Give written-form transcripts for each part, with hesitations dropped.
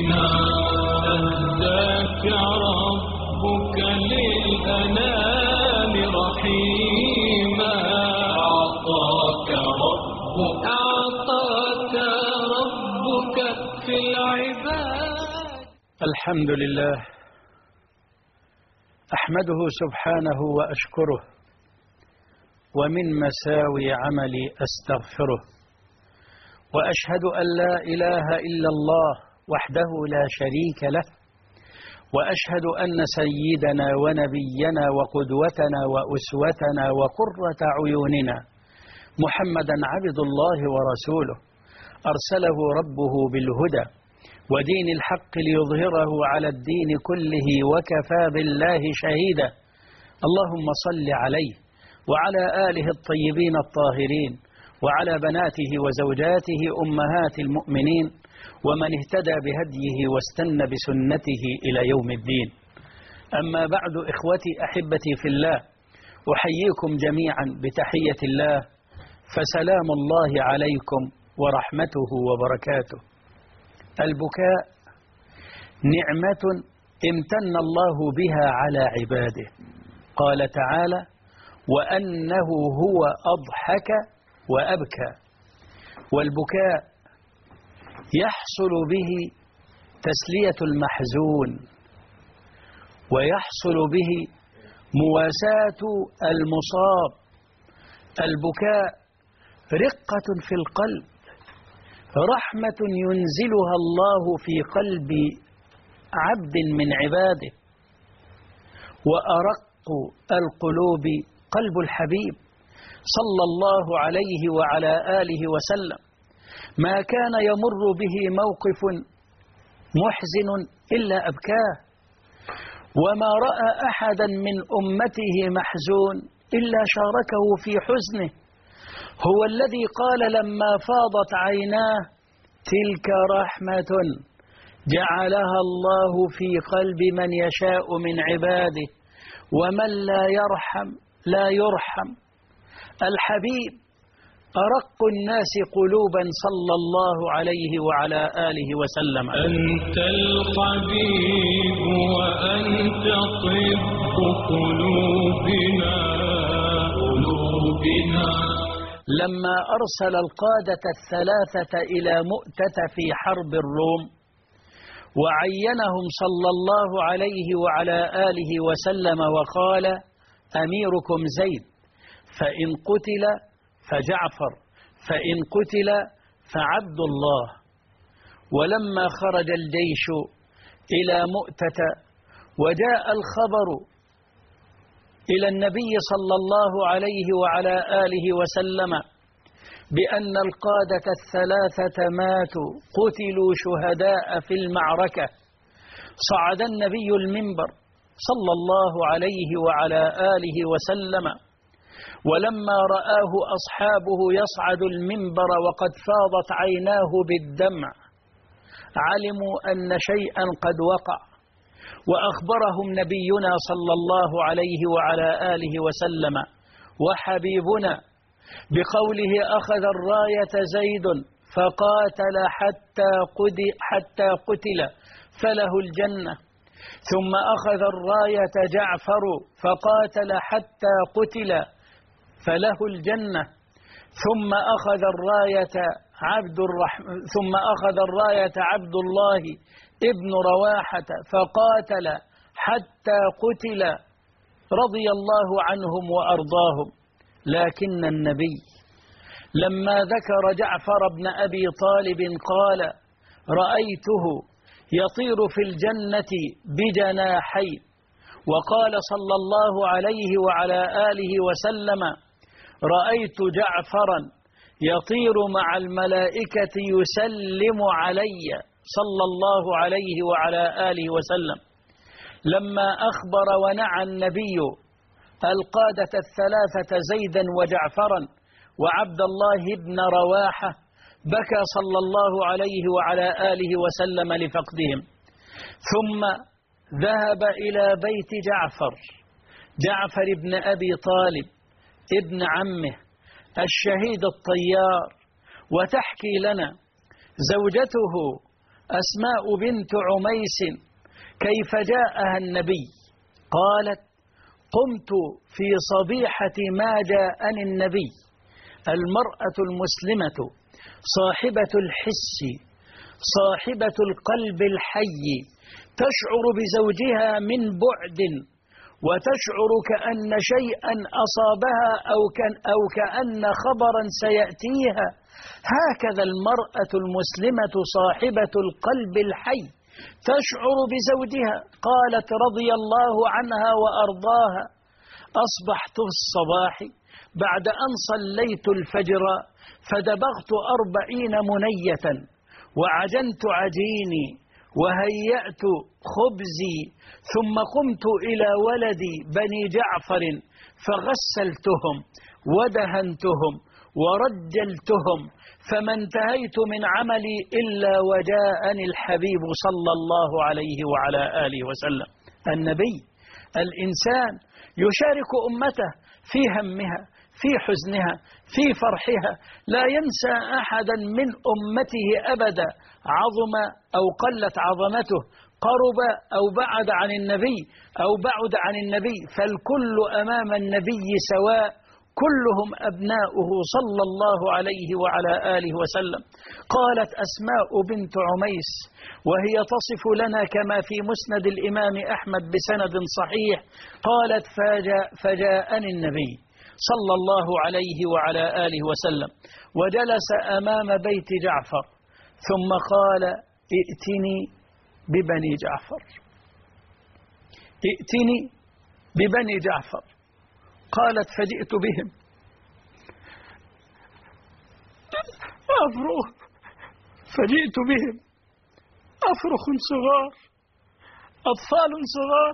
قلوبنا أهداك ربك للأنام رحيما أعطاك ربك في العباد. الحمد لله، أحمده سبحانه وأشكره، ومن مساوي عملي أستغفره، وأشهد أن لا إله إلا الله وحده لا شريك له، وأشهد أن سيدنا ونبينا وقدوتنا وأسوتنا وقرة عيوننا محمدا عبد الله ورسوله، أرسله ربه بالهدى ودين الحق ليظهره على الدين كله، وكفى بالله شهيدا. اللهم صل عليه وعلى آله الطيبين الطاهرين، وعلى بناته وزوجاته أمهات المؤمنين، ومن اهتدى بهديه واستنى بسنته إلى يوم الدين. أما بعد، إخوتي أحبتي في الله، أحييكم جميعا بتحية الله، فسلام الله عليكم ورحمته وبركاته. البكاء نعمة امتن الله بها على عباده، قال تعالى: وأنه هو أضحك وأبكى. والبكاء يحصل به تسلية المحزون، ويحصل به مواساة المصاب. البكاء رقة في القلب، رحمة ينزلها الله في قلب عبد من عباده. وأرق القلوب قلب الحبيب صلى الله عليه وعلى آله وسلم، ما كان يمر به موقف محزن إلا أبكاه، وما رأى أحدا من أمته محزون إلا شاركه في حزنه. هو الذي قال لما فاضت عيناه: تلك رحمة جعلها الله في قلب من يشاء من عباده، ومن لا يرحم لا يرحم. الحبيب أرق الناس قلوبا صلى الله عليه وعلى آله وسلم. أنت الحبيب وأنت طب قلوبنا. لما أرسل القادة الثلاثة إلى مؤتة في حرب الروم، وعينهم صلى الله عليه وعلى آله وسلم، وقال: أميركم زيد، فإن قتل فجعفر، فإن قتل فعبد الله. ولما خرج الجيش إلى مؤتة وجاء الخبر إلى النبي صلى الله عليه وعلى آله وسلم بأن القادة الثلاثة ماتوا قتلوا شهداء في المعركة، صعد النبي المنبر صلى الله عليه وعلى آله وسلم، ولما رآه أصحابه يصعد المنبر وقد فاضت عيناه بالدمع، علموا أن شيئا قد وقع. وأخبرهم نبينا صلى الله عليه وعلى آله وسلم وحبيبنا بقوله: أخذ الراية زيد فقاتل حتى قتل فله الجنة، ثم أخذ الراية جعفر فقاتل حتى قتل فله الجنة، ثم أخذ الراية عبد الله ابن رواحة فقاتل حتى قتل، رضي الله عنهم وأرضاهم. لكن النبي لما ذكر جعفر بن أبي طالب قال: رأيته يطير في الجنة بجناحين. وقال صلى الله عليه وعلى آله وسلم: رأيت جعفرا يطير مع الملائكة يسلم علي، صلى الله عليه وعلى آله وسلم. لما أخبر ونعى النبي القادة الثلاثة زيدا وجعفرا وعبد الله بن رواحة، بكى صلى الله عليه وعلى آله وسلم لفقدهم، ثم ذهب إلى بيت جعفر بن أبي طالب ابن عمه الشهيد الطيار، وتحكي لنا زوجته أسماء بنت عميس كيف جاءها النبي؟ قالت: قمت في صبيحة ما جاءني النبي. المرأة المسلمة صاحبة الحس صاحبة القلب الحي تشعر بزوجها من بعد، وتشعر كأن شيئا أصابها أو كأن خبرا سيأتيها. هكذا المرأة المسلمة صاحبة القلب الحي تشعر بزوجها. قالت رضي الله عنها وأرضاها: أصبحت في الصباح بعد أن صليت الفجر فدبغت 40 منية وعجنت عجيني وهيأت خبزي، ثم قمت إلى ولدي بني جعفر فغسلتهم ودهنتهم ورجلتهم، فما انتهيت من عملي إلا وجاءني الحبيب صلى الله عليه وعلى آله وسلم. النبي الإنسان يشارك أمته في همها في حزنها في فرحها، لا ينسى أحدا من أمته أبدا، عظم أو قلت عظمته، قرب أو بعد عن النبي أو بعد عن النبي، فالكل أمام النبي سواء، كلهم أبناؤه صلى الله عليه وعلى آله وسلم. قالت أسماء بنت عميس وهي تصف لنا كما في مسند الإمام أحمد بسند صحيح، قالت: فجاءني النبي صلى الله عليه وعلى آله وسلم وجلس أمام بيت جعفر، ثم قال: ائتني ببني جعفر، ائتني ببني جعفر. قالت: فجئت بهم أفرخ، فجئت بهم أفرخ صغار، أطفال صغار.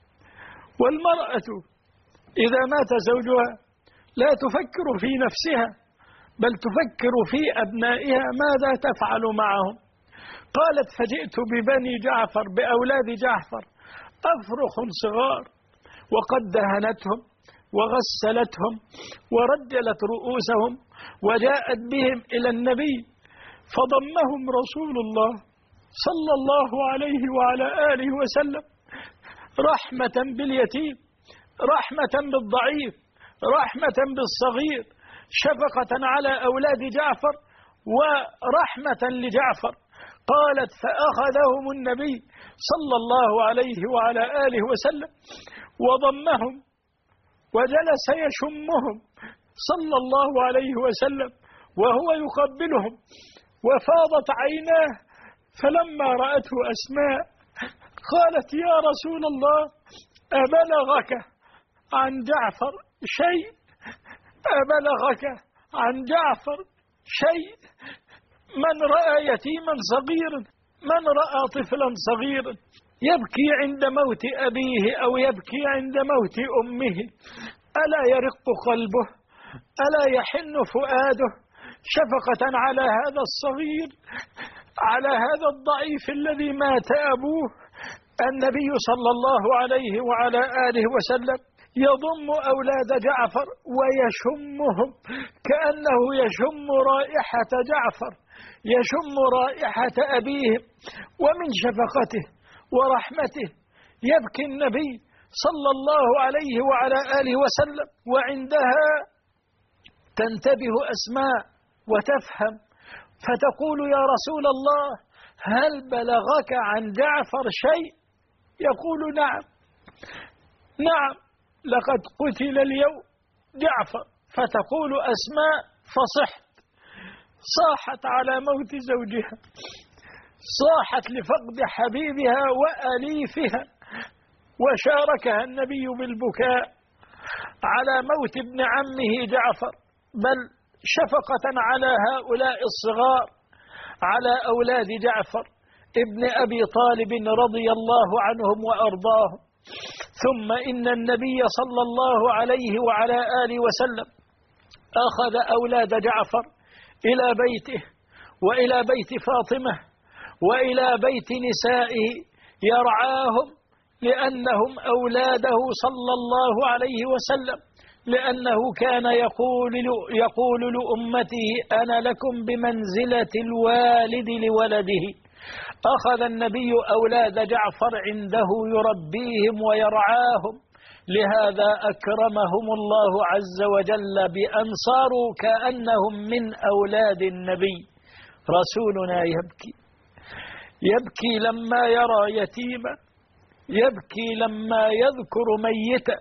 والمرأة إذا مات زوجها لا تفكر في نفسها بل تفكر في أبنائها ماذا تفعل معهم. قالت: فجئت ببني جعفر بأولاد جعفر أفرخ صغار، وقد دهنتهم وغسلتهم ورجلت رؤوسهم، وجاءت بهم إلى النبي فضمهم رسول الله صلى الله عليه وعلى آله وسلم رحمة باليتيم، رحمة بالضعيف، رحمة بالصغير، شفقة على أولاد جعفر ورحمة لجعفر. قالت: فأخذهم النبي صلى الله عليه وعلى آله وسلم وضمهم وجلس يشمهم صلى الله عليه وسلم وهو يقبلهم، وفاضت عيناه. فلما رأته أسماء قالت: يا رسول الله، أبلغك عن جعفر شيء؟ أبلغك عن جعفر شيء؟ من رأى يتيما صغيرا، من رأى طفلا صغيرا يبكي عند موت أبيه أو يبكي عند موت أمه، ألا يرق قلبه؟ ألا يحن فؤاده شفقة على هذا الصغير، على هذا الضعيف الذي مات أبوه؟ النبي صلى الله عليه وعلى آله وسلم يضم أولاد جعفر ويشمهم كأنه يشم رائحة جعفر، يشم رائحة أبيهم. ومن شفقته ورحمته يبكي النبي صلى الله عليه وعلى آله وسلم، وعندها تنتبه أسماء وتفهم فتقول: يا رسول الله، هل بلغك عن جعفر شيء؟ يقول: نعم نعم، لقد قتل اليوم جعفر. فتقول أسماء: فصحت، صاحت على موت زوجها، صاحت لفقد حبيبها وأليفها، وشاركها النبي بالبكاء على موت ابن عمه جعفر، بل شفقة على هؤلاء الصغار، على أولاد جعفر ابن أبي طالب رضي الله عنهم وأرضاهم. ثم إن النبي صلى الله عليه وعلى آله وسلم أخذ أولاد جعفر إلى بيته وإلى بيت فاطمة وإلى بيت نسائه يرعاهم، لأنهم أولاده صلى الله عليه وسلم، لأنه كان يقول لأمته: أنا لكم بمنزلة الوالد لولده، أخذ النبي أولاد جعفر عنده يربيهم ويرعاهم، لهذا أكرمهم الله عز وجل بأن صاروا كأنهم من أولاد النبي. رسولنا يبكي لما يرى يتيما، يبكي لما يذكر ميتا.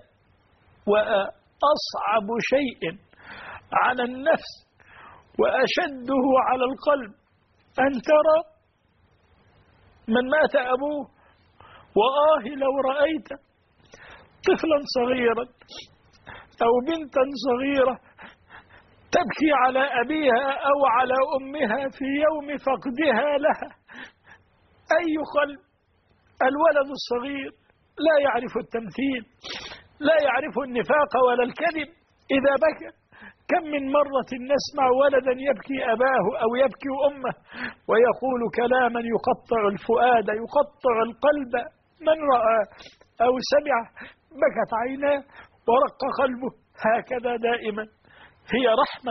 وأصعب شيء على النفس وأشده على القلب أن ترى من مات أبوه، لو رأيت طفلا صغيرا أو بنتا صغيرة تبكي على أبيها أو على أمها في يوم فقدها لها. أي قلب؟ الولد الصغير لا يعرف التمثيل، لا يعرف النفاق ولا الكذب. إذا بكى كم من مرة نسمع ولدا يبكي أباه أو يبكي أمه ويقول كلاما يقطع الفؤاد يقطع القلب. من رأى أو سمع بكت عيناه ورق قلبه. هكذا دائما هي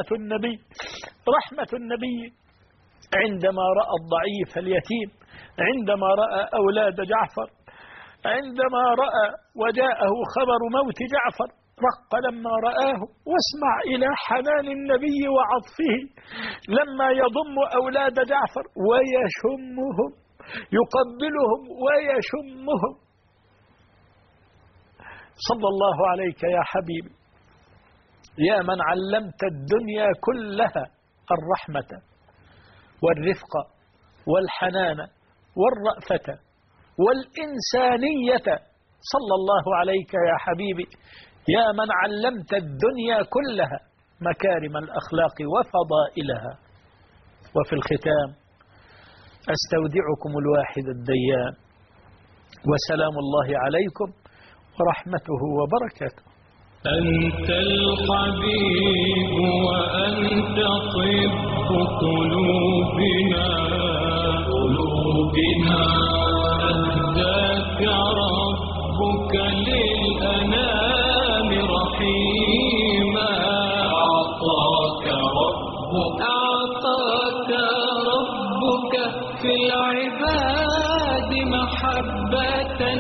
رحمة النبي عندما رأى الضعيف اليتيم، عندما رأى أولاد جعفر، عندما رأى وجاءه خبر موت جعفر رق لما رآه. واسمع إلى حنان النبي وعطفه لما يضم أولاد جعفر ويشمهم، يقبلهم ويشمهم. صلى الله عليك يا حبيبي يا من علمت الدنيا كلها الرحمة والرفق والحنان والرأفة والإنسانية. صلى الله عليك يا حبيبي يا من علمت الدنيا كلها مكارم الأخلاق وفضائلها. وفي الختام أستودعكم الواحد الديان، وسلام الله عليكم ورحمته وبركاته. أنت الحبيب وأنت طب قلوبنا أهداك ربك للأنام رحيما. أعطاك ربك في العباد محبة